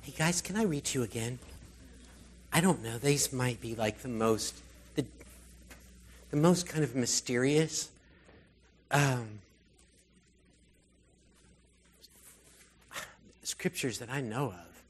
Hey guys, can I read to you again? I don't know. These might be like the most kind of mysterious. Scriptures that I know of.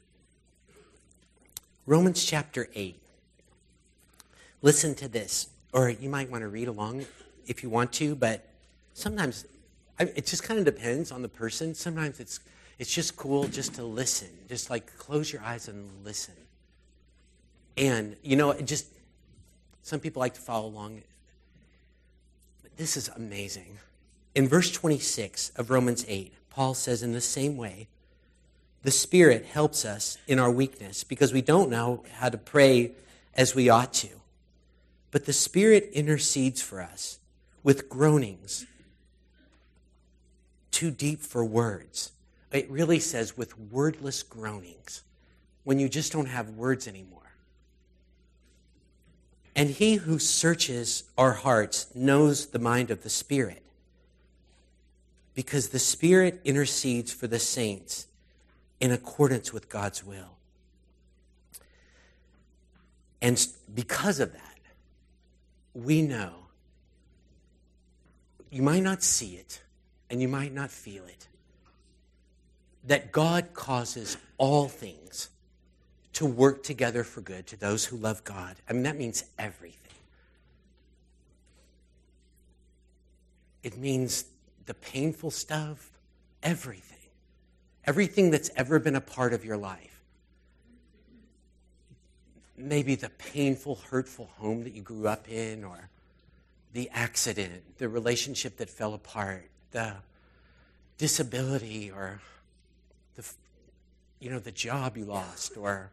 Romans chapter 8. Listen to this, or you might want to read along if you want to, but sometimes it just kind of depends on the person. Sometimes it's just cool just to listen, just like close your eyes and listen. And, some people like to follow along. But this is amazing. In verse 26 of Romans 8, Paul says, in the same way, the Spirit helps us in our weakness because we don't know how to pray as we ought to. But the Spirit intercedes for us with groanings too deep for words. It really says with wordless groanings, when you just don't have words anymore. And he who searches our hearts knows the mind of the Spirit, because the Spirit intercedes for the saints in accordance with God's will. And because of that, we know, you might not see it, and you might not feel it, that God causes all things to work together for good to those who love God. I mean, that means everything. It means the painful stuff, everything. Everything that's ever been a part of your life. Maybe the painful, hurtful home that you grew up in, or the accident, the relationship that fell apart, the disability, or the job you lost, or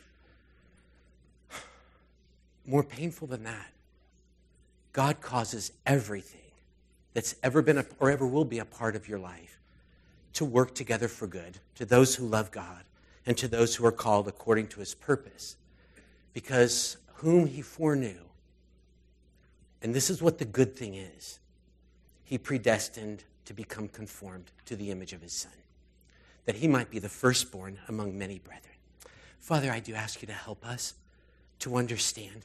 more painful than that, God causes everything that's ever been or ever will be a part of your life to work together for good to those who love God and to those who are called according to his purpose. Because whom he foreknew, and this is what the good thing is, he predestined to become conformed to the image of his Son, that he might be the firstborn among many brethren. Father, I do ask you to help us to understand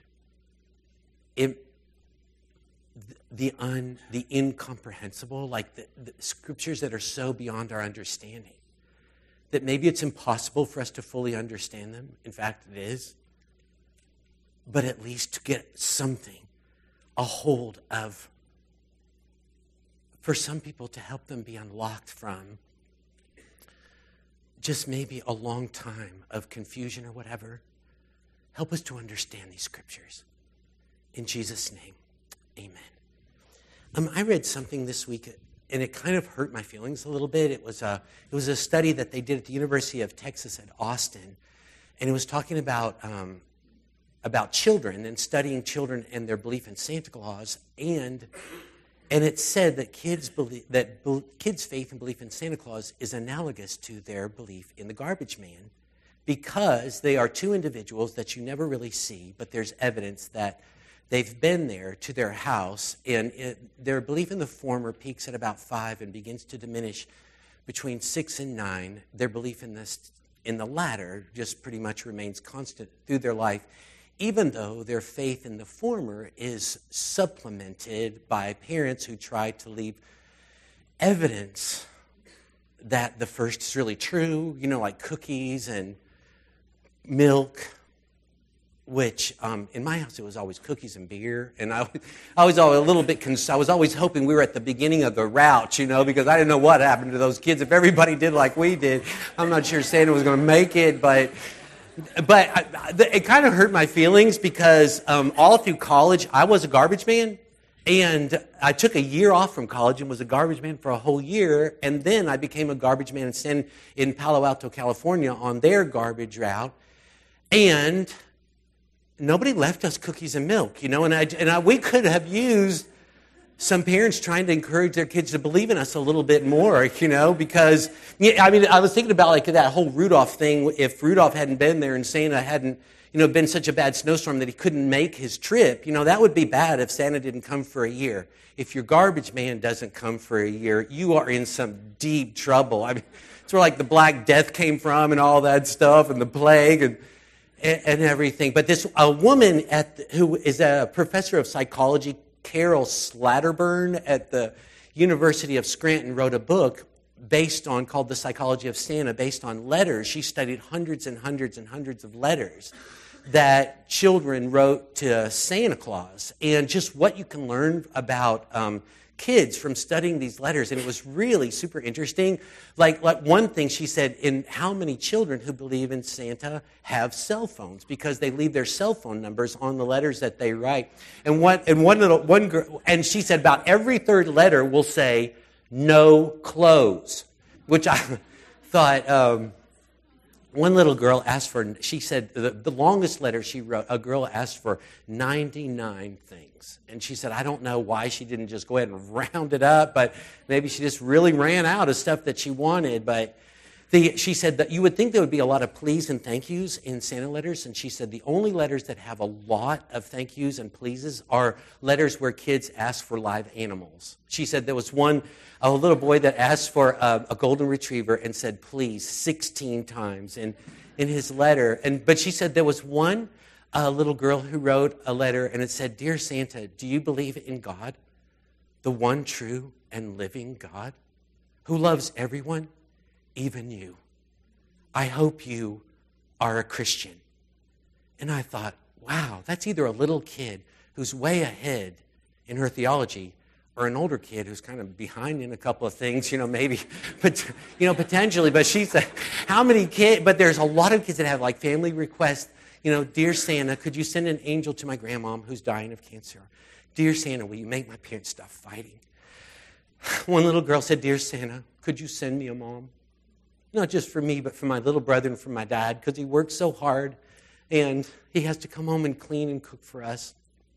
the incomprehensible, like the scriptures that are so beyond our understanding, that maybe it's impossible for us to fully understand them. In fact, it is. But at least to get something, a hold of, for some people to help them be unlocked from just maybe a long time of confusion or whatever. Help us to understand these scriptures. In Jesus' name, amen. I read something this week, and it kind of hurt my feelings a little bit. It was a study that they did at the University of Texas at Austin, and it was talking about children and studying children and their belief in Santa Claus, and it said that kids' faith and belief in Santa Claus is analogous to their belief in the garbage man, because they are two individuals that you never really see, but there's evidence that they've been there to their house, and their belief in the former peaks at about 5 and begins to diminish between 6 and 9. Their belief in the latter just pretty much remains constant through their life, even though their faith in the former is supplemented by parents who try to leave evidence that the first is really true, like cookies and milk, which in my house it was always cookies and beer, and I was always a little bit I was always hoping we were at the beginning of the route, because I didn't know what happened to those kids. If everybody did like we did, I'm not sure Santa was going to make it, but it kind of hurt my feelings because all through college I was a garbage man, and I took a year off from college and was a garbage man for a whole year, and then I became a garbage man in Palo Alto, California on their garbage route, and nobody left us cookies and milk, and we could have used some parents trying to encourage their kids to believe in us a little bit more, because, I was thinking about like that whole Rudolph thing. If Rudolph hadn't been there and Santa hadn't, been such a bad snowstorm that he couldn't make his trip, that would be bad if Santa didn't come for a year. If your garbage man doesn't come for a year, you are in some deep trouble. It's where like the Black Death came from and all that stuff, and the plague and everything. But this a woman who is a professor of psychology, Carol Slatterburn at the University of Scranton, wrote a book called The Psychology of Santa, based on letters. She studied hundreds and hundreds and hundreds of letters that children wrote to Santa Claus, and just what you can learn about kids from studying these letters. And it was really super interesting. Like one thing she said, in how many children who believe in Santa have cell phones, because they leave their cell phone numbers on the letters that they write. And one girl, and she said about every third letter will say no clothes, which I thought. One little girl asked for, she said, the longest letter she wrote, a girl asked for 99 things. And she said, I don't know why she didn't just go ahead and round it up, but maybe she just really ran out of stuff that she wanted. But she said that you would think there would be a lot of please and thank yous in Santa letters. And she said the only letters that have a lot of thank yous and pleases are letters where kids ask for live animals. She said there was a little boy that asked for a golden retriever and said please 16 times in his letter. But she said there was one little girl who wrote a letter and it said, Dear Santa, do you believe in God, the one true and living God who loves everyone, even you? I hope you are a Christian. And I thought, wow, that's either a little kid who's way ahead in her theology, or an older kid who's kind of behind in a couple of things, maybe, but, potentially. But she said, how many kids, but there's a lot of kids that have like family requests, Dear Santa, could you send an angel to my grandmom who's dying of cancer? Dear Santa, will you make my parents stop fighting? One little girl said, Dear Santa, could you send me a mom? Not just for me, but for my little brother and for my dad, because he works so hard and he has to come home and clean and cook for us.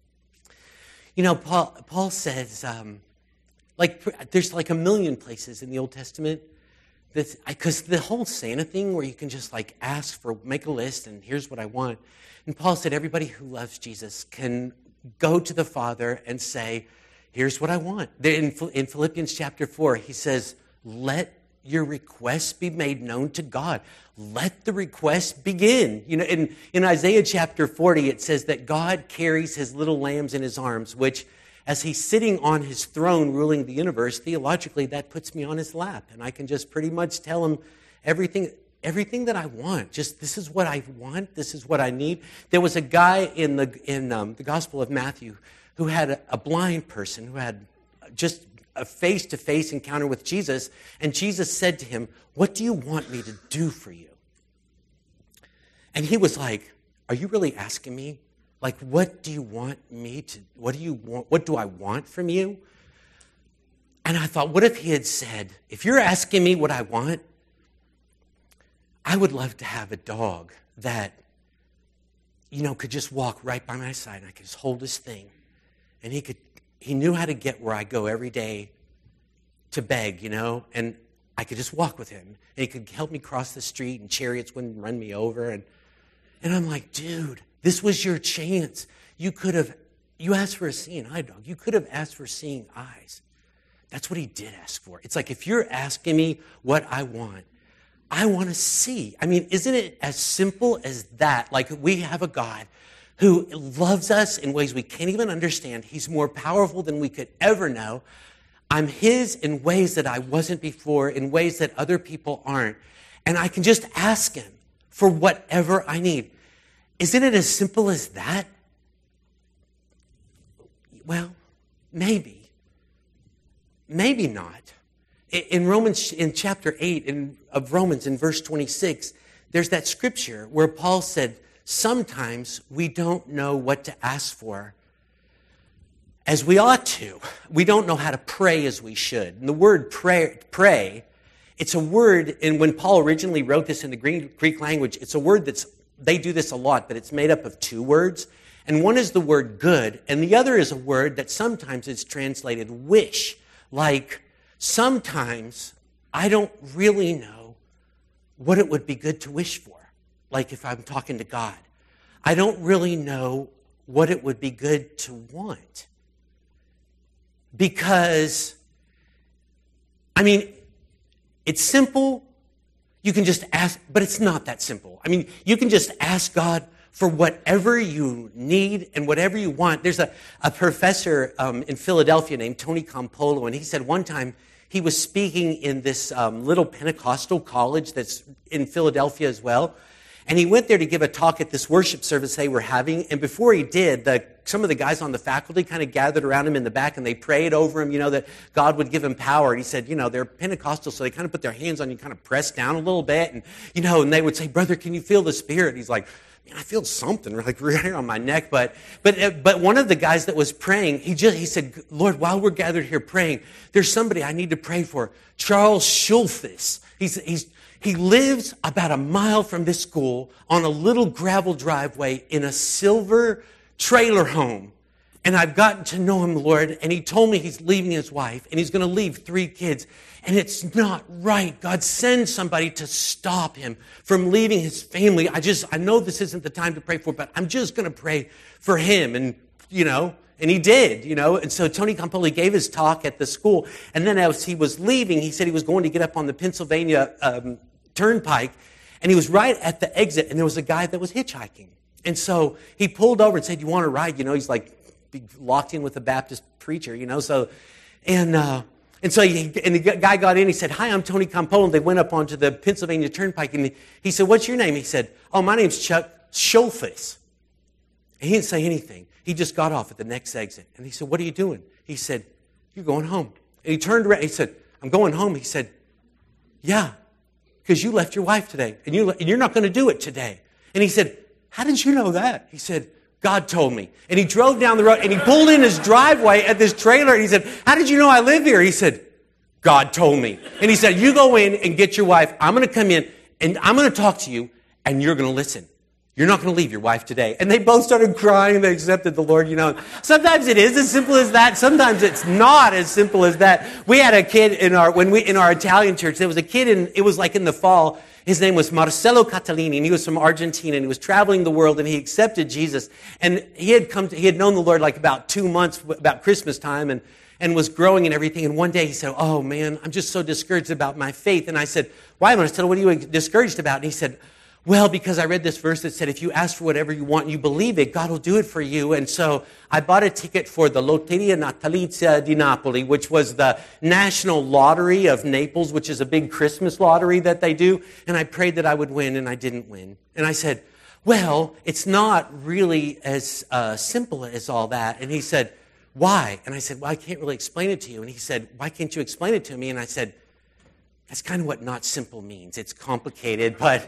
Paul says, there's like a million places in the Old Testament, because the whole Santa thing where you can just like make a list and here's what I want. And Paul said everybody who loves Jesus can go to the Father and say, here's what I want. In Philippians chapter 4, he says, let your requests be made known to God. Let the request begin. In Isaiah chapter 40, it says that God carries his little lambs in his arms, which, as he's sitting on his throne ruling the universe, theologically, that puts me on his lap. And I can just pretty much tell him everything that I want. Just, this is what I want. This is what I need. There was a guy in the Gospel of Matthew who had a blind person who had just a face-to-face encounter with Jesus, and Jesus said to him, what do you want me to do for you? And he was like, are you really asking me? Like, what do you want me to, what do I want from you? And I thought, what if he had said, if you're asking me what I want, I would love to have a dog that, could just walk right by my side, and I could just hold his thing, and he knew how to get where I go every day to beg, and I could just walk with him. And he could help me cross the street, and chariots wouldn't run me over. And I'm like, dude, this was your chance. You asked for a seeing eye dog. You could have asked for seeing eyes. That's what he did ask for. It's like, if you're asking me what I want to see. I mean, isn't it as simple as that? Like, we have a God who loves us in ways we can't even understand. He's more powerful than we could ever know. I'm his in ways that I wasn't before, in ways that other people aren't. And I can just ask him for whatever I need. Isn't it as simple as that? Well, maybe. Maybe not. In chapter 8 of Romans, in verse 26, there's that scripture where Paul said, sometimes we don't know what to ask for as we ought to. We don't know how to pray as we should. And the word pray, it's a word, and when Paul originally wrote this in the Greek language, it's a word they do this a lot, but it's made up of two words. And one is the word good, and the other is a word that sometimes is translated wish. Like, sometimes I don't really know what it would be good to wish for. Like if I'm talking to God, I don't really know what it would be good to want. Because, it's simple, You can just ask, but it's not that simple. I mean, you can just ask God for whatever you need and whatever you want. There's a professor in Philadelphia named Tony Campolo, and he said one time he was speaking in this little Pentecostal college that's in Philadelphia as well. And he went there to give a talk at this worship service they were having. And before he did, some of the guys on the faculty kind of gathered around him in the back and they prayed over him, that God would give him power. And he said, they're Pentecostal, so they kind of put their hands on you, kind of press down a little bit. And, and they would say, brother, can you feel the Spirit? And he's like, man, I feel something like right here on my neck. But one of the guys that was praying, he said, Lord, while we're gathered here praying, there's somebody I need to pray for. Charles Schulthess. He lives about a mile from this school on a little gravel driveway in a silver trailer home. And I've gotten to know him, Lord, and he told me he's leaving his wife, and he's going to leave 3 kids. And it's not right. God, send somebody to stop him from leaving his family. I know this isn't the time to pray for, but I'm just going to pray for him. And, and he did, And so Tony Campolo gave his talk at the school. And then as he was leaving, he said he was going to get up on the Pennsylvania Turnpike, and he was right at the exit, and there was a guy that was hitchhiking. And so he pulled over and said, you want to ride? He's like locked in with a Baptist preacher, so, and the guy got in, he said, hi, I'm Tony Campolo, and they went up onto the Pennsylvania Turnpike, and he said, what's your name? He said, oh, my name's Chuck Schulthess. And he didn't say anything. He just got off at the next exit, and he said, what are you doing? He said, you're going home. And he turned around, he said, I'm going home. He said, yeah. Because you left your wife today, and you're not going to do it today. And he said, how did you know that? He said, God told me. And he drove down the road, and he pulled in his driveway at this trailer, and he said, how did you know I live here? He said, God told me. And he said, you go in and get your wife. I'm going to come in, and I'm going to talk to you, and you're going to listen. You're not going to leave your wife today. And they both started crying, and they accepted the Lord, Sometimes it is as simple as that. Sometimes it's not as simple as that. We had a kid in our Italian church. There was a kid it was like in the fall. His name was Marcello Catalini, and he was from Argentina, and he was traveling the world, and he accepted Jesus. And he had known the Lord like about 2 months, about Christmas time, and was growing and everything. And one day he said, oh man, I'm just so discouraged about my faith. And I said, why, Marcello, what are you discouraged about? And he said, well, because I read this verse that said, if you ask for whatever you want and you believe it, God will do it for you. And so I bought a ticket for the Lotteria Natalizia di Napoli, which was the national lottery of Naples, which is a big Christmas lottery that they do. And I prayed that I would win, and I didn't win. And I said, well, it's not really as simple as all that. And he said, why? And I said, well, I can't really explain it to you. And he said, why can't you explain it to me? And I said, that's kind of what not simple means. It's complicated, but...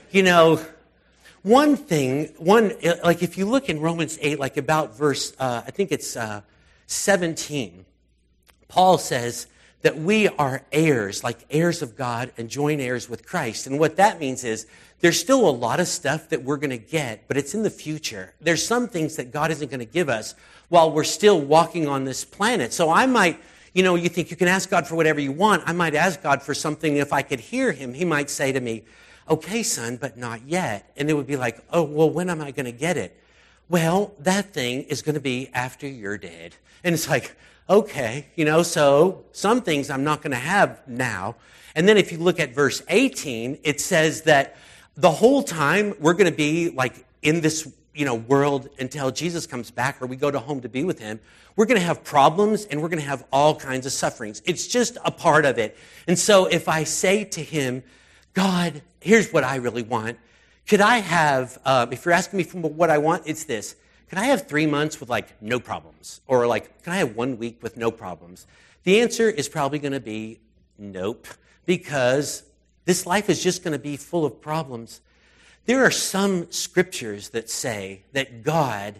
one thing, like if you look in Romans 8, like about verse, I think it's 17, Paul says that we are heirs, like heirs of God and joint heirs with Christ. And what that means is there's still a lot of stuff that we're going to get, but it's in the future. There's some things that God isn't going to give us while we're still walking on this planet. So I might, you think you can ask God for whatever you want. I might ask God for something. If I could hear him, he might say to me, okay, son, but not yet. And it would be like, oh, well, when am I going to get it? Well, that thing is going to be after you're dead. And it's like, okay, so some things I'm not going to have now. And then if you look at verse 18, it says that the whole time we're going to be like in this, world until Jesus comes back or we go to home to be with him. We're going to have problems and we're going to have all kinds of sufferings. It's just a part of it. And so if I say to him, God, here's what I really want. Could I have, if you're asking me for what I want, it's this. Could I have 3 months with like no problems? Or like, can I have 1 week with no problems? The answer is probably going to be nope, because this life is just going to be full of problems. There are some scriptures that say that God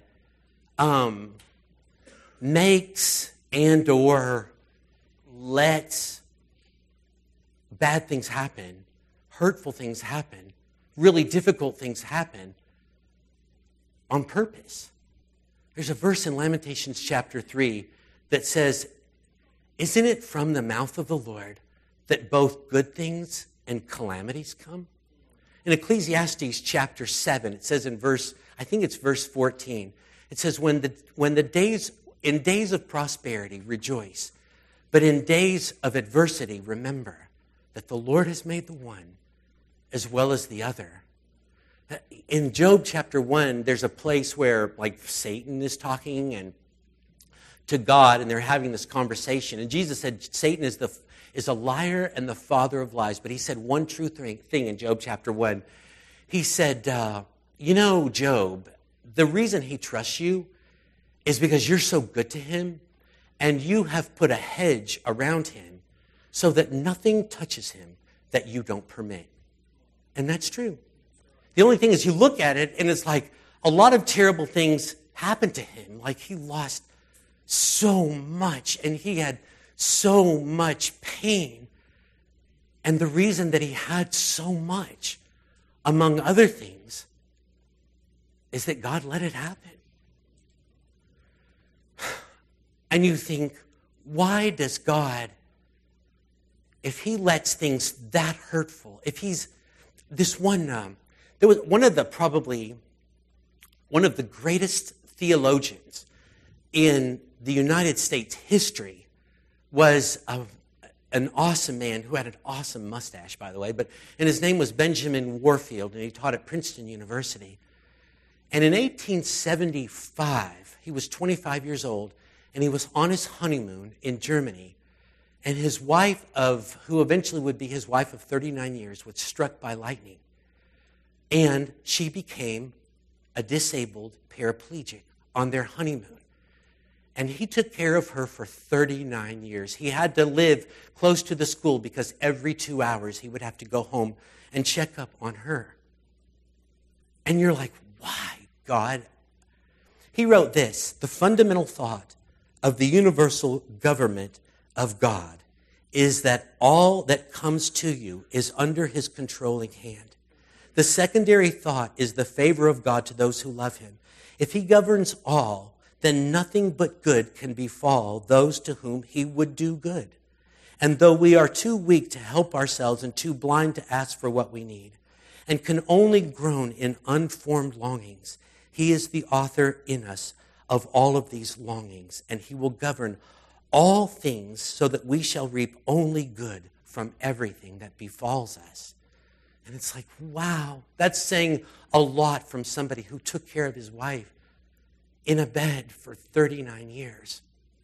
makes and or lets bad things happen, hurtful things happen, really difficult things happen on purpose. There's a verse in Lamentations chapter 3 that says, isn't it from the mouth of the Lord that both good things and calamities come? In Ecclesiastes chapter 7, it says in verse 14, it says, in days of prosperity, rejoice, but in days of adversity, remember that the Lord has made the one as well as the other. In Job chapter 1, there's a place where like Satan is talking and to God, and they're having this conversation. And Jesus said Satan is a liar and the father of lies. But he said one true thing in Job chapter 1. He said, Job, the reason he trusts you is because you're so good to him, and you have put a hedge around him so that nothing touches him that you don't permit. And that's true. The only thing is you look at it, and it's like a lot of terrible things happened to him. Like he lost so much, and he had so much pain. And the reason that he had so much, among other things, is that God let it happen. And you think, why does God, if he lets things that hurtful, if he's this one, there was one of the greatest theologians in the United States history was an awesome man who had an awesome mustache, by the way, and his name was Benjamin Warfield, and he taught at Princeton University. And in 1875, he was 25 years old, and he was on his honeymoon in Germany, and his wife who eventually would be his wife of 39 years, was struck by lightning. And she became a disabled paraplegic on their honeymoon. And he took care of her for 39 years. He had to live close to the school because every 2 hours he would have to go home and check up on her. And you're like, why, God? He wrote this: the fundamental thought of the universal government of God is that all that comes to you is under his controlling hand. The secondary thought is the favor of God to those who love him. If he governs all, then nothing but good can befall those to whom he would do good. And though we are too weak to help ourselves and too blind to ask for what we need, and can only groan in unformed longings, he is the author in us of all of these longings, and he will govern all things so that we shall reap only good from everything that befalls us. And it's like, wow, that's saying a lot from somebody who took care of his wife in a bed for 39 years.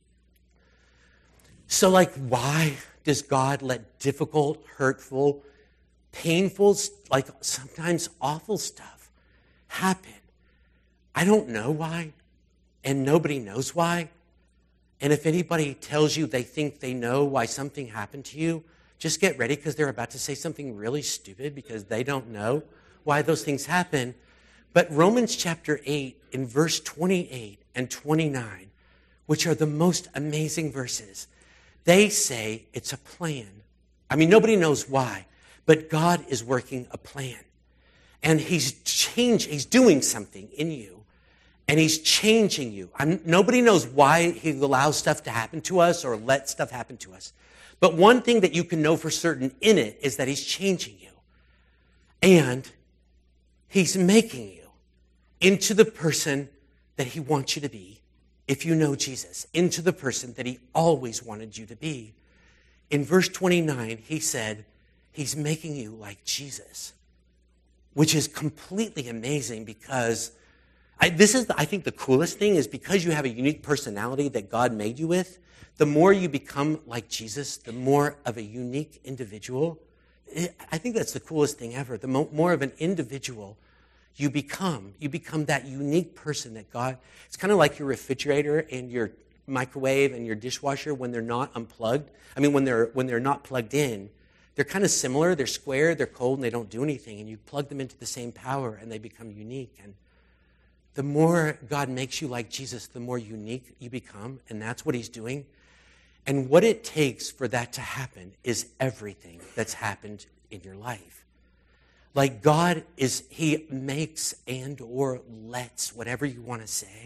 So like, why does God let difficult, hurtful, painful, like sometimes awful stuff happen? I don't know why, and nobody knows why. And if anybody tells you they think they know why something happened to you, just get ready, because they're about to say something really stupid because they don't know why those things happen. But Romans chapter 8 in verse 28 and 29, which are the most amazing verses, they say it's a plan. I mean, nobody knows why, but God is working a plan. And he's doing something in you. And he's changing you. Nobody knows why he allows stuff to happen to us or let stuff happen to us. But one thing that you can know for certain in it is that he's changing you. And he's making you into the person that he wants you to be, if you know Jesus, into the person that he always wanted you to be. In verse 29, he said, he's making you like Jesus, which is completely amazing because I think the coolest thing is because you have a unique personality that God made you with, the more you become like Jesus, the more of a unique individual. I think that's the coolest thing ever. The more of an individual you become that unique person that God, it's kind of like your refrigerator and your microwave and your dishwasher when they're not unplugged. I mean, when they're not plugged in, they're kind of similar. They're square, they're cold, and they don't do anything. And you plug them into the same power and they become unique. And the more God makes you like Jesus, the more unique you become, and that's what he's doing. And what it takes for that to happen is everything that's happened in your life. Like God he makes and or lets, whatever you want to say,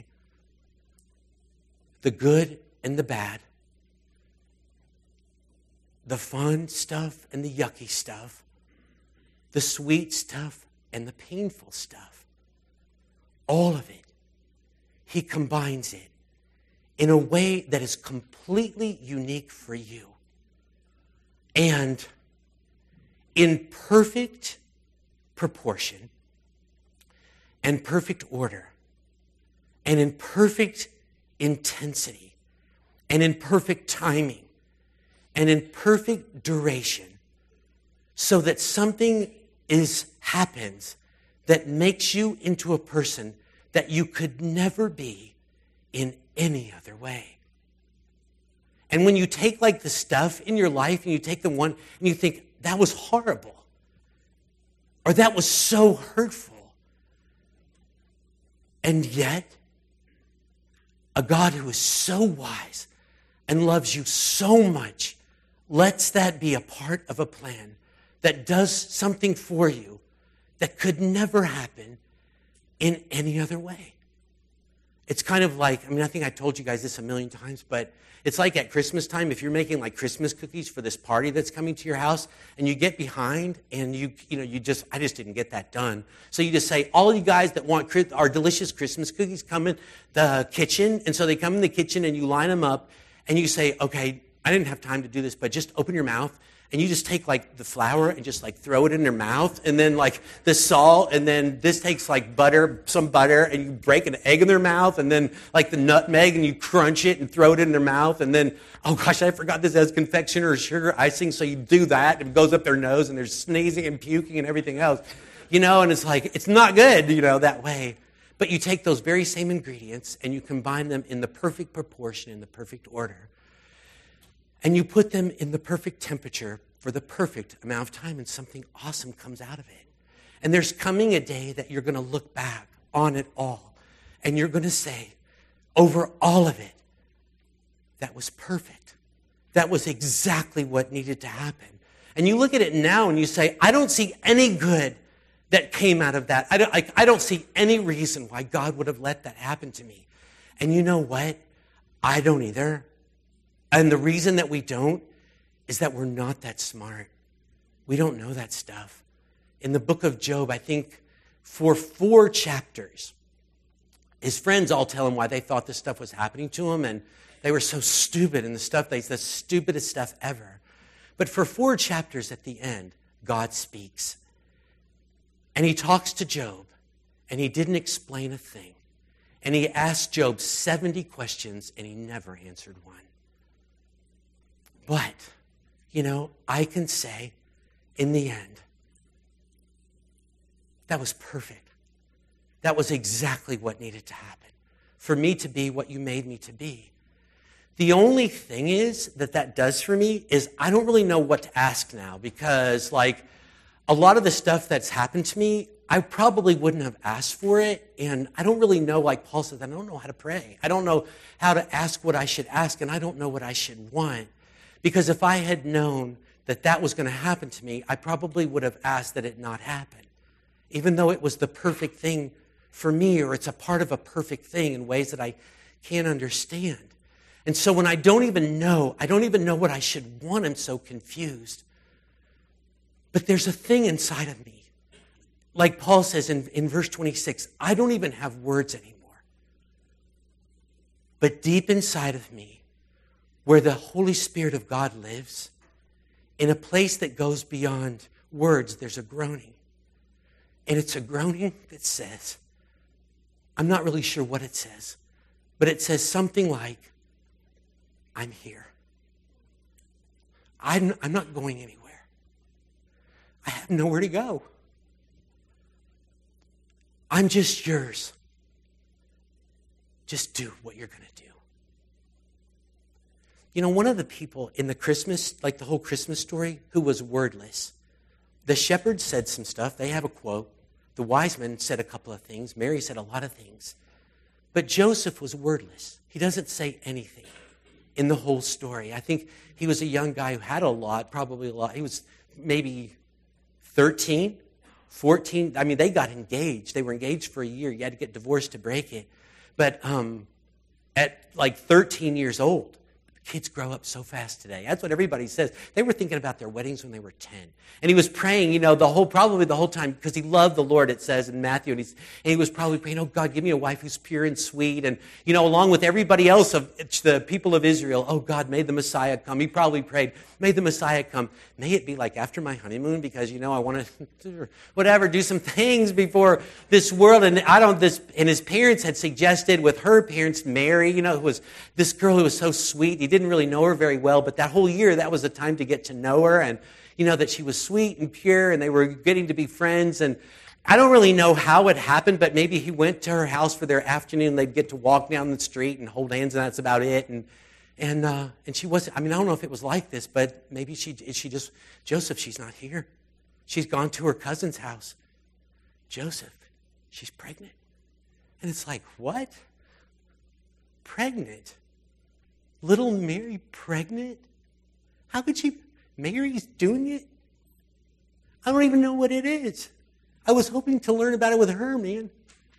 the good and the bad, the fun stuff and the yucky stuff, the sweet stuff and the painful stuff. All of it. He combines it in a way that is completely unique for you. And in perfect proportion and perfect order and in perfect intensity and in perfect timing and in perfect duration so that something happens that makes you into a person that you could never be in any other way. And when you take like the stuff in your life and you take the one and you think, that was horrible, or that was so hurtful, and yet a God who is so wise and loves you so much lets that be a part of a plan that does something for you that could never happen in any other way. It's kind of like, I think I told you guys this a million times, but it's like at Christmas time, if you're making like Christmas cookies for this party that's coming to your house, and you get behind and I just didn't get that done. So you just say, all you guys that want our delicious Christmas cookies, come in the kitchen. And so they come in the kitchen and you line them up and you say, okay, I didn't have time to do this, but just open your mouth. And you just take like the flour and just like throw it in their mouth, and then like the salt, and then this takes like some butter, and you break an egg in their mouth, and then like the nutmeg, and you crunch it and throw it in their mouth, and then, oh gosh, I forgot this has confectioner or sugar icing, so you do that, and it goes up their nose, and they're sneezing and puking and everything else, and it's like, it's not good, that way. But you take those very same ingredients, and you combine them in the perfect proportion, in the perfect order, and you put them in the perfect temperature for the perfect amount of time, and something awesome comes out of it. And there's coming a day that you're going to look back on it all, and you're going to say, over all of it, that was perfect. That was exactly what needed to happen. And you look at it now and you say, I don't see any good that came out of that. I don't see any reason why God would have let that happen to me. And you know what? I don't either. And the reason that we don't is that we're not that smart. We don't know that stuff. In the book of Job, I think for 4 chapters, his friends all tell him why they thought this stuff was happening to him, and they were so stupid, and the stupidest stuff ever. But for 4 chapters at the end, God speaks. And he talks to Job, and he didn't explain a thing. And he asked Job 70 questions, and he never answered one. But, I can say, in the end, that was perfect. That was exactly what needed to happen for me to be what you made me to be. The only thing is that does for me is I don't really know what to ask now, because like a lot of the stuff that's happened to me, I probably wouldn't have asked for it. And I don't really know, like Paul says, I don't know how to pray. I don't know how to ask what I should ask, and I don't know what I should want. Because if I had known that was going to happen to me, I probably would have asked that it not happen. Even though it was the perfect thing for me, or it's a part of a perfect thing in ways that I can't understand. And so when I don't even know what I should want, I'm so confused. But there's a thing inside of me. Like Paul says in verse 26, I don't even have words anymore. But deep inside of me, where the Holy Spirit of God lives, in a place that goes beyond words, there's a groaning. And it's a groaning that says, I'm not really sure what it says, but it says something like, I'm here. I'm not going anywhere. I have nowhere to go. I'm just yours. Just do what you're going to do. One of the people in the Christmas, like the whole Christmas story, who was wordless. The shepherds said some stuff. They have a quote. The wise men said a couple of things. Mary said a lot of things. But Joseph was wordless. He doesn't say anything in the whole story. I think he was a young guy who had probably a lot. He was maybe 13, 14. They got engaged. They were engaged for a year. You had to get divorced to break it. But at like 13 years old, Kids grow up so fast today. That's what everybody says. They were thinking about their weddings when they were 10. And he was praying, probably the whole time, because he loved the Lord, it says in Matthew. And he was probably praying, oh, God, give me a wife who's pure and sweet. And, along with everybody else of the people of Israel, oh, God, may the Messiah come. He probably prayed, may the Messiah come. May it be like after my honeymoon, because, I want to, whatever, do some things before this world. And and his parents had suggested with her parents, Mary, who was this girl who was so sweet. He didn't really know her very well, but that whole year, that was the time to get to know her. And, that she was sweet and pure, and they were getting to be friends. And I don't really know how it happened, but maybe he went to her house for their afternoon. They'd get to walk down the street and hold hands, and that's about it. And she wasn't, I don't know if it was like this, but maybe she just, Joseph, she's not here. She's gone to her cousin's house. Joseph, she's pregnant. And it's like, what? Pregnant? Little Mary pregnant? How could she? Mary's doing it? I don't even know what it is. I was hoping to learn about it with her, man.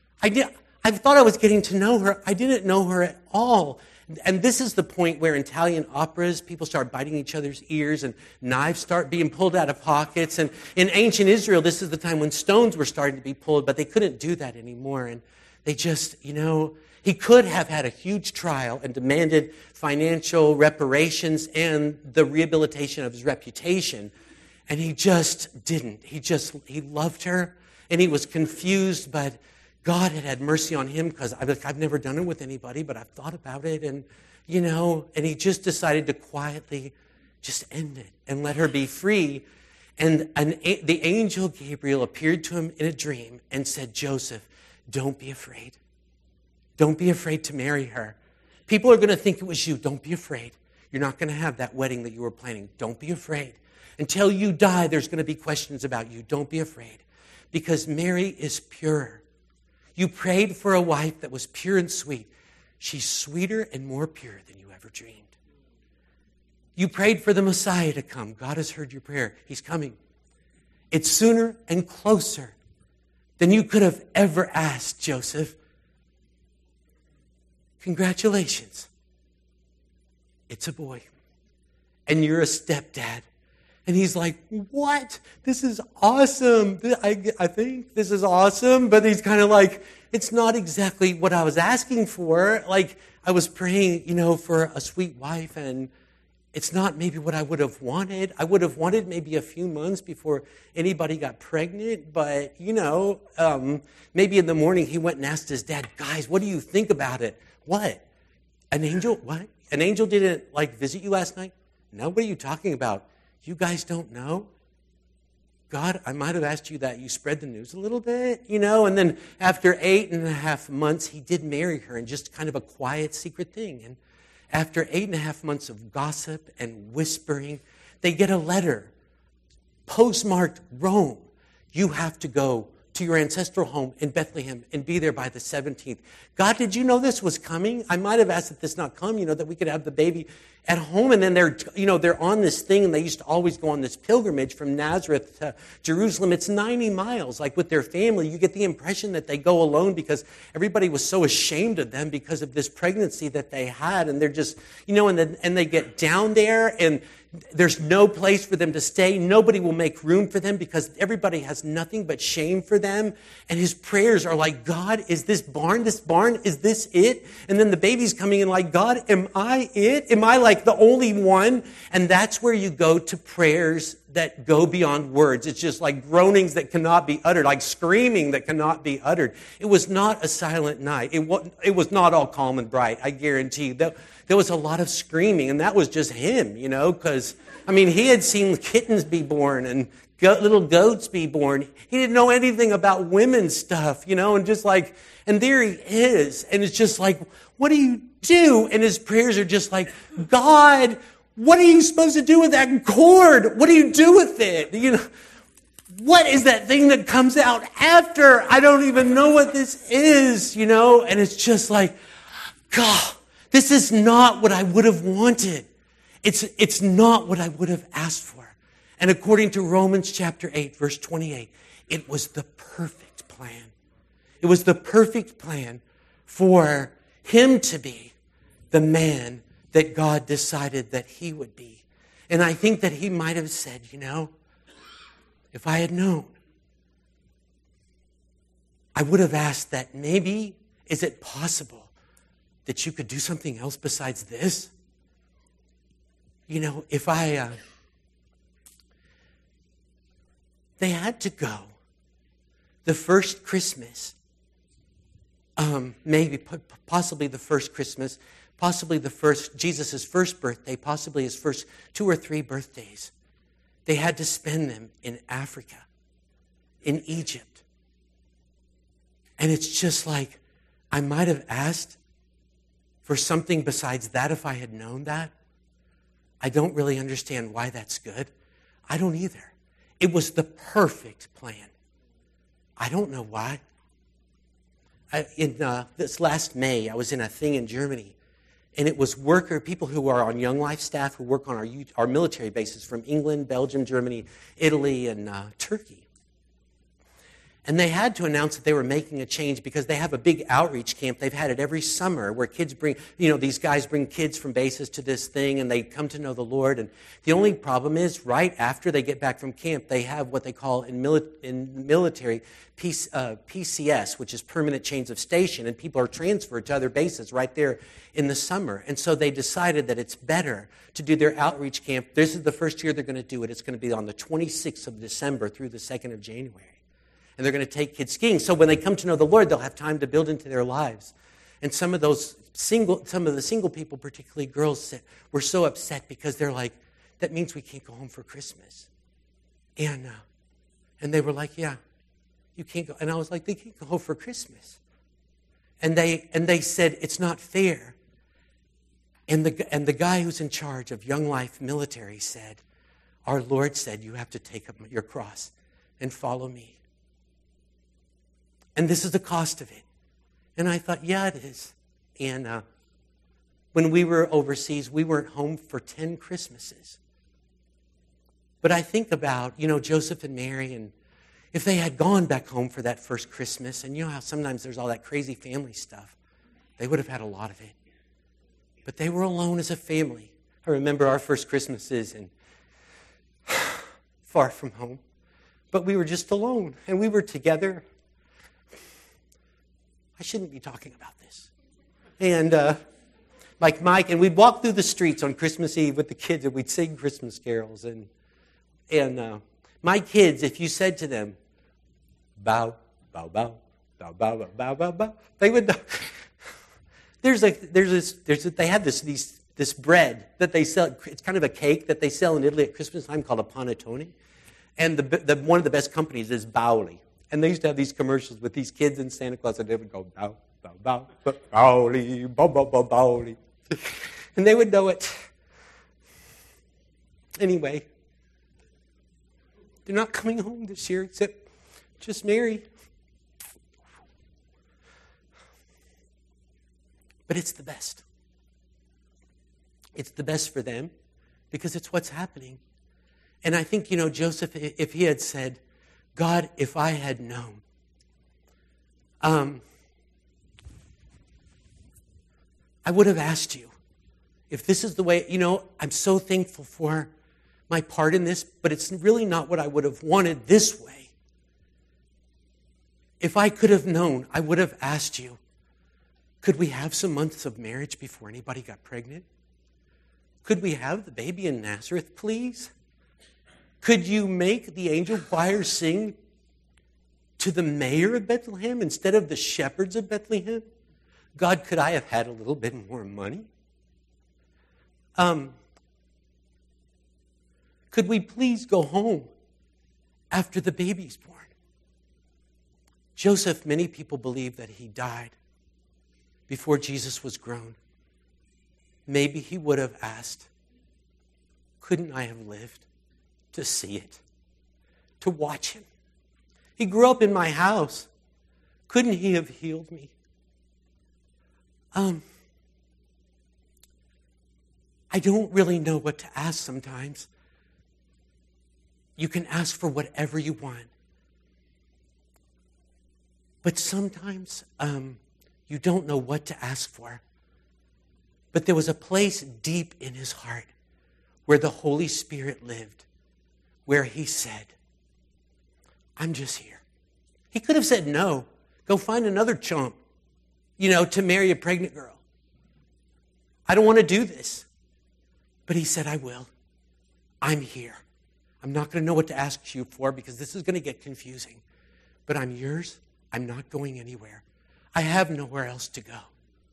I thought I was getting to know her. I didn't know her at all. And this is the point where in Italian operas, people start biting each other's ears and knives start being pulled out of pockets. And in ancient Israel, this is the time when stones were starting to be pulled, but they couldn't do that anymore. And they just, he could have had a huge trial and demanded financial reparations and the rehabilitation of his reputation. And he just didn't. He loved her, and he was confused, but God had mercy on him, because I've never done it with anybody, but I've thought about it, and, and he just decided to quietly just end it and let her be free. And the angel Gabriel appeared to him in a dream and said, Joseph, don't be afraid. Don't be afraid to marry her. People are going to think it was you. Don't be afraid. You're not going to have that wedding that you were planning. Don't be afraid. Until you die, there's going to be questions about you. Don't be afraid. Because Mary is pure. You prayed for a wife that was pure and sweet. She's sweeter and more pure than you ever dreamed. You prayed for the Messiah to come. God has heard your prayer. He's coming. It's sooner and closer than you could have ever asked, Joseph. Congratulations. It's a boy. And you're a stepdad. And he's like, what? This is awesome. I think this is awesome. But he's kind of like, it's not exactly what I was asking for. Like, I was praying, for a sweet wife, and it's not maybe what I would have wanted. I would have wanted maybe a few months before anybody got pregnant. But, maybe in the morning he went and asked his dad, guys, what do you think about it? What? An angel? What? An angel didn't, visit you last night? No, what are you talking about? You guys don't know? God, I might have asked you that. You spread the news a little bit, And then after 8.5 months, he did marry her in just kind of a quiet, secret thing. And after 8.5 months of gossip and whispering, they get a letter postmarked Rome. You have to go to your ancestral home in Bethlehem and be there by the 17th. God, did you know this was coming? I might have asked that this not come, that we could have the baby at home. And then they're on this thing, and they used to always go on this pilgrimage from Nazareth to Jerusalem. It's 90 miles, with their family. You get the impression that they go alone because everybody was so ashamed of them because of this pregnancy that they had. And they're just, and they get down there, and there's no place for them to stay. Nobody will make room for them because everybody has nothing but shame for them. And his prayers are like, God, is this barn, is this it? And then the baby's coming in like, God, am I it? Am I the only one? And that's where you go to prayers that go beyond words. It's just like groanings that cannot be uttered, like screaming that cannot be uttered. It was not a silent night. It was not all calm and bright, I guarantee you. There was a lot of screaming, and that was just him, because, he had seen kittens be born and little goats be born. He didn't know anything about women's stuff, and just and there he is. And it's just like, what do you do? And his prayers are just like, God, what are you supposed to do with that cord? What do you do with it? What is that thing that comes out after? I don't even know what this is, And it's just like, God, this is not what I would have wanted. It's not what I would have asked for. And according to Romans chapter 8, verse 28, it was the perfect plan. It was the perfect plan for him to be the man that God decided that he would be. And I think that he might have said, if I had known, I would have asked that maybe, is it possible that you could do something else besides this? They had to go the first Christmas, possibly the first Christmas, possibly Jesus' first birthday, possibly his first 2 or 3 birthdays. They had to spend them in Africa, in Egypt. And it's just like, I might have asked for something besides that if I had known that. I don't really understand why that's good. I don't either. It was the perfect plan. I don't know why. This last May, I was in a thing in Germany, and it was people who are on Young Life staff who work on our military bases from England, Belgium, Germany, Italy, and Turkey. And they had to announce that they were making a change because they have a big outreach camp. They've had it every summer where kids these guys bring kids from bases to this thing and they come to know the Lord. And the only problem is right after they get back from camp, they have what they call in military PCS, which is permanent change of station. And people are transferred to other bases right there in the summer. And so they decided that it's better to do their outreach camp. This is the first year they're going to do it. It's going to be on the 26th of December through the 2nd of January. And they're going to take kids skiing. So when they come to know the Lord, they'll have time to build into their lives. And some of the single people, particularly girls, were so upset because they're like, that means we can't go home for Christmas. And they were like, yeah, you can't go. And I was like, they can't go home for Christmas. And they said, it's not fair. And the guy who's in charge of Young Life Military said, our Lord said, you have to take up your cross and follow me. And this is the cost of it. And I thought, yeah, it is. And when we were overseas, we weren't home for 10 Christmases. But I think about, Joseph and Mary, and if they had gone back home for that first Christmas, and you know how sometimes there's all that crazy family stuff, they would have had a lot of it. But they were alone as a family. I remember our first Christmases and far from home. But we were just alone, and we were together. I shouldn't be talking about this. And like Mike, and we'd walk through the streets on Christmas Eve with the kids, and we'd sing Christmas carols. And my kids, if you said to them, bow, bow, bow, bow, bow, bow, bow, bow, bow, they would know. They have this bread that they sell. It's kind of a cake that they sell in Italy at Christmas time called a panettone. And one of the best companies is Bauli. And they used to have these commercials with these kids in Santa Claus, and they would go, bow, bow, bow, Bauli, bow, bow, bow, Bauli. And they would know it. Anyway, they're not coming home this year except just Mary. But it's the best. It's the best for them because it's what's happening. And I think, Joseph, if he had said, God, if I had known, I would have asked you if this is the way, I'm so thankful for my part in this, but it's really not what I would have wanted this way. If I could have known, I would have asked you, could we have some months of marriage before anybody got pregnant? Could we have the baby in Nazareth, please? Could you make the angel choir sing to the mayor of Bethlehem instead of the shepherds of Bethlehem? God, could I have had a little bit more money? Could we please go home after the baby's born? Joseph, many people believe that he died before Jesus was grown. Maybe he would have asked, couldn't I have lived to see it, to watch him? He grew up in my house. Couldn't he have healed me? I don't really know what to ask sometimes. You can ask for whatever you want. But sometimes you don't know what to ask for. But there was a place deep in his heart where the Holy Spirit lived, where he said, I'm just here. He could have said no. Go find another chump, to marry a pregnant girl. I don't want to do this. But he said, I will. I'm here. I'm not going to know what to ask you for because this is going to get confusing. But I'm yours. I'm not going anywhere. I have nowhere else to go.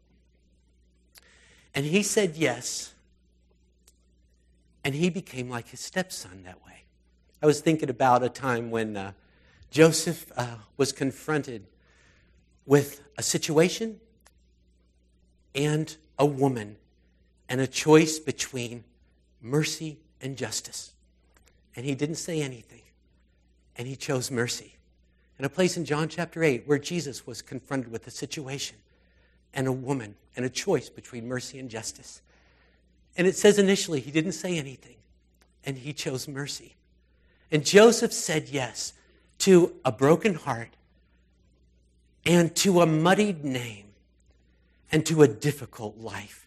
And he said yes. And he became like his stepson that way. I was thinking about a time when Joseph was confronted with a situation and a woman and a choice between mercy and justice. And he didn't say anything. And he chose mercy. And a place in John chapter 8 where Jesus was confronted with a situation and a woman and a choice between mercy and justice. And it says initially he didn't say anything. And he chose mercy. And Joseph said yes to a broken heart and to a muddied name and to a difficult life.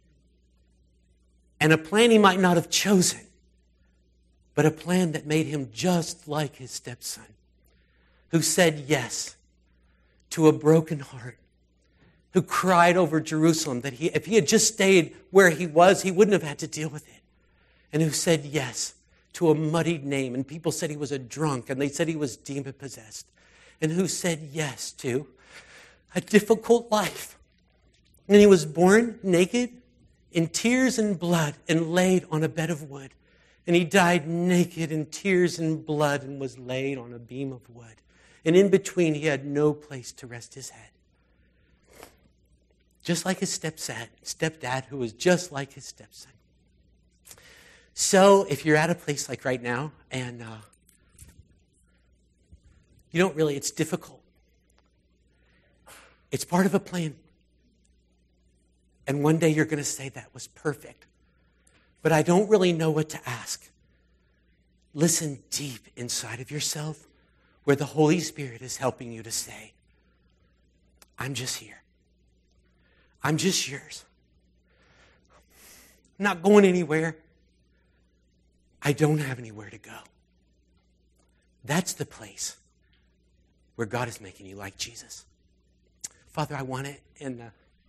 And a plan he might not have chosen, but a plan that made him just like his stepson, who said yes to a broken heart, who cried over Jerusalem that if he had just stayed where he was, he wouldn't have had to deal with it. And who said yes to a muddied name, and people said he was a drunk, and they said he was demon-possessed. And who said yes to a difficult life. And he was born naked, in tears and blood, and laid on a bed of wood. And he died naked in tears and blood and was laid on a beam of wood. And in between, he had no place to rest his head. Just like his stepdad, who was just like his stepson. So if you're at a place like right now, and you don't really, it's difficult. It's part of a plan. And one day you're going to say that was perfect. But I don't really know what to ask. Listen deep inside of yourself where the Holy Spirit is helping you to say, I'm just here. I'm just yours. I'm not going anywhere. I don't have anywhere to go. That's the place where God is making you like Jesus. Father, I want it, and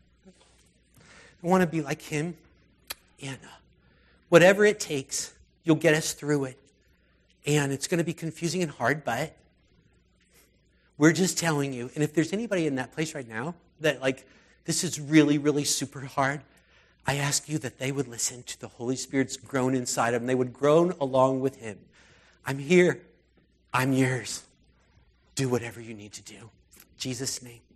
I want to be like him, and whatever it takes, you'll get us through it. And it's going to be confusing and hard, but we're just telling you, and if there's anybody in that place right now that this is really, really super hard, I ask you that they would listen to the Holy Spirit's groan inside of them. They would groan along with him. I'm here. I'm yours. Do whatever you need to do. In Jesus' name.